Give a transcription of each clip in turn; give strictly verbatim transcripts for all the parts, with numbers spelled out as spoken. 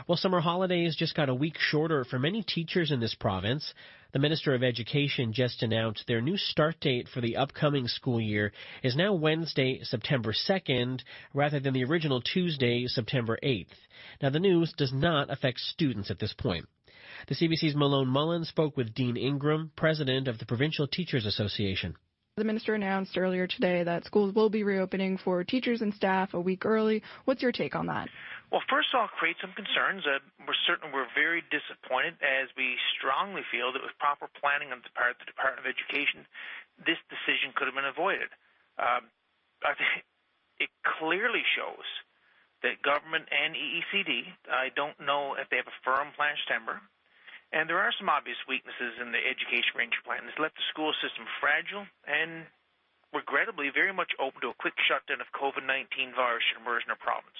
Well, summer holidays just got a week shorter for many teachers in this province. The Minister of Education just announced their new start date for the upcoming school year is now Wednesday, September second, rather than the original Tuesday, September eighth. Now, the news does not affect students at this point. The C B C's Malone Mullen spoke with Dean Ingram, president of the Provincial Teachers Association. The minister announced earlier today that schools will be reopening for teachers and staff a week early. What's your take on that? Well, first of all, create some concerns. Uh, we're certain we're very disappointed, as we strongly feel that with proper planning on the part of the Department of Education, this decision could have been avoided. Um, I think it clearly shows that government and E E C D, I don't know if they have a firm plan in September, and there are some obvious weaknesses in the education ranger plan. It's left the school system fragile and, regrettably, very much open to a quick shutdown if COVID nineteen virus should emerge in our province.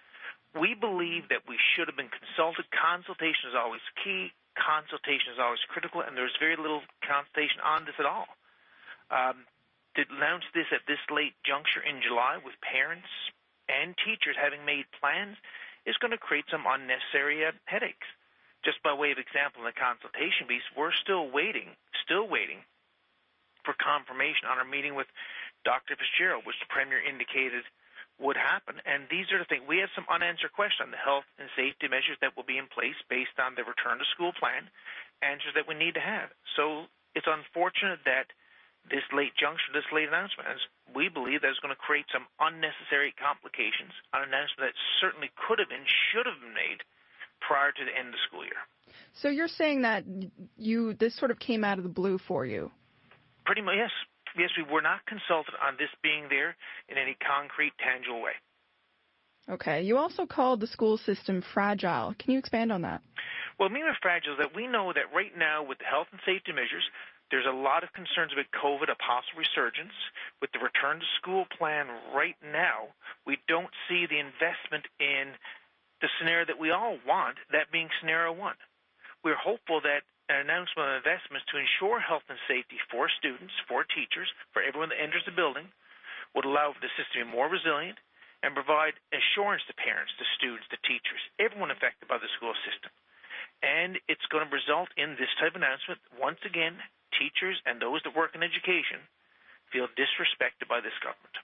We believe that we should have been consulted. Consultation is always key. Consultation is always critical, and there's very little consultation on this at all. Um, to announce this at this late juncture in July with parents and teachers having made plans is going to create some unnecessary uh, headaches. Just by way of example, in the consultation piece, we're still waiting, still waiting for confirmation on our meeting with Doctor Fitzgerald, which the Premier indicated would happen. And these are the things. We have some unanswered questions on the health and safety measures that will be in place based on the return to school plan, answers that we need to have. So it's unfortunate that this late juncture, this late announcement, as we believe that is going to create some unnecessary complications, an announcement that certainly could have been, should have been made prior to the end of the school year. So you're saying that you this sort of came out of the blue for you? Pretty much, yes. Yes, we were not consulted on this being there in any concrete, tangible way. Okay. You also called the school system fragile. Can you expand on that? Well, meaning fragile is that we know that right now with the health and safety measures, there's a lot of concerns about COVID, a possible resurgence. With the return to school plan right now, we don't see the investment in the scenario that we all want, that being scenario one. We're hopeful that an announcement of investments to ensure health and safety for students, for teachers, for everyone that enters the building would allow the system to be more resilient and provide assurance to parents, to students, to teachers, everyone affected by the school system. And it's going to result in this type of announcement. Once again, teachers and those that work in education feel disrespected by this government.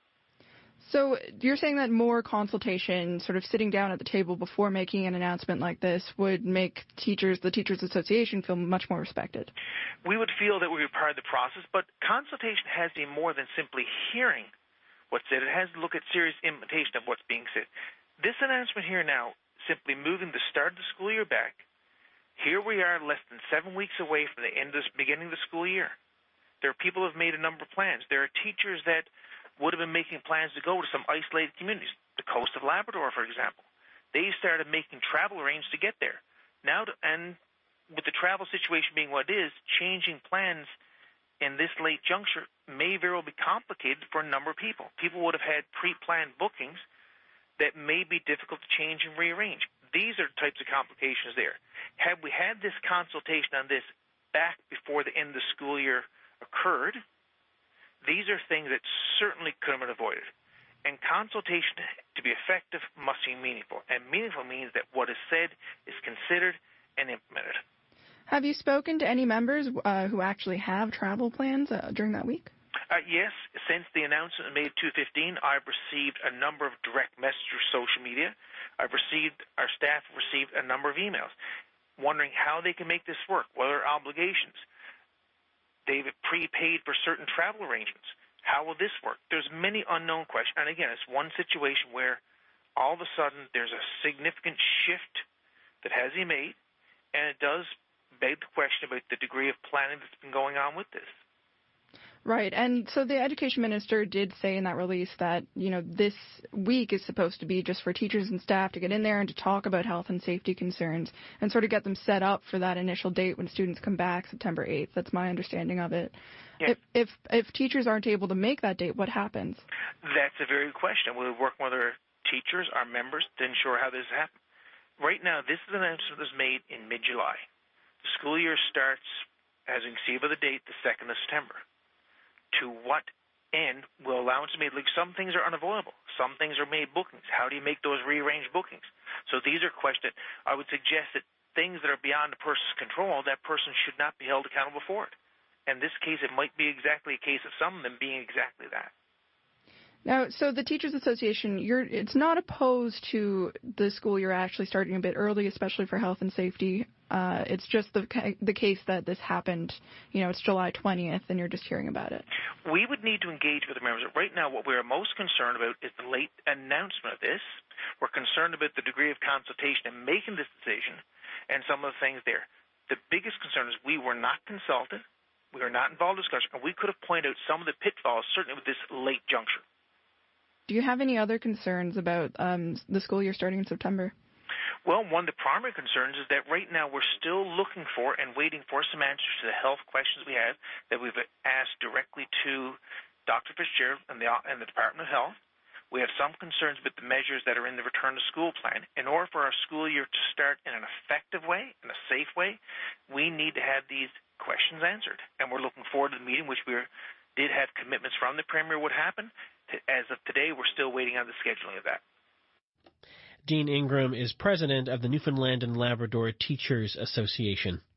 So you're saying that more consultation, sort of sitting down at the table before making an announcement like this, would make teachers, the Teachers Association, feel much more respected? We would feel that we were part of the process, but consultation has to be more than simply hearing what's said. It has to look at serious implementation of what's being said. This announcement here now, simply moving the start of the school year back, here we are less than seven weeks away from the end of the beginning of the school year. There are people who have made a number of plans. There are teachers that would have been making plans to go to some isolated communities, the coast of Labrador, for example. They started making travel arrangements to get there. Now, to, and with the travel situation being what it is, changing plans in this late juncture may very well be complicated for a number of people. People would have had pre-planned bookings that may be difficult to change and rearrange. These are the types of complications there. Had we had this consultation on this back before the end of the school year occurred, these are things that certainly could have been avoided. And consultation, to be effective, must be meaningful. And meaningful means that what is said is considered and implemented. Have you spoken to any members uh, who actually have travel plans uh, during that week? Uh, yes. Since the announcement made two fifteen, I've received a number of direct messages through social media. I've received, our staff have received a number of emails wondering how they can make this work, what are obligations. They've prepaid for certain travel arrangements. How will this work? There's many unknown questions. And again, it's one situation where all of a sudden there's a significant shift that has been made, and it does beg the question about the degree of planning that's been going on with this. Right. And so the education minister did say in that release that, you know, this week is supposed to be just for teachers and staff to get in there and to talk about health and safety concerns and sort of get them set up for that initial date when students come back September eighth. That's my understanding of it. Yes. If, if if teachers aren't able to make that date, what happens? That's a very good question. We'll work with our teachers, our members, to ensure how this happens. Right now, this is an announcement that was made in mid-July. The school year starts, as you can see by the date, the second of September. To what And will allowances be made? Like, some things are unavoidable. Some things are made bookings. How do you make those rearranged bookings? So these are questions that I would suggest that things that are beyond a person's control, that person should not be held accountable for it. In this case, it might be exactly a case of some of them being exactly that. Now, so the Teachers Association, you're, it's not opposed to the school year actually starting a bit early, especially for health and safety. Uh, it's just the the case that this happened, you know, it's July twentieth, and you're just hearing about it. We would need to engage with the members. Right now, what we're most concerned about is the late announcement of this. We're concerned about the degree of consultation in making this decision and some of the things there. The biggest concern is we were not consulted, we were not involved in discussion, and we could have pointed out some of the pitfalls, certainly with this late juncture. Do you have any other concerns about um, the school year starting in September? Well, one of the primary concerns is that right now we're still looking for and waiting for some answers to the health questions we have that we've asked directly to Doctor Fitzgerald and the, and the Department of Health. We have some concerns about the measures that are in the return to school plan. In order for our school year to start in an effective way, in a safe way, we need to have these questions answered. And we're looking forward to the meeting, which we did have commitments from the Premier would happen. As of today, we're still waiting on the scheduling of that. Dean Ingram is president of the Newfoundland and Labrador Teachers Association.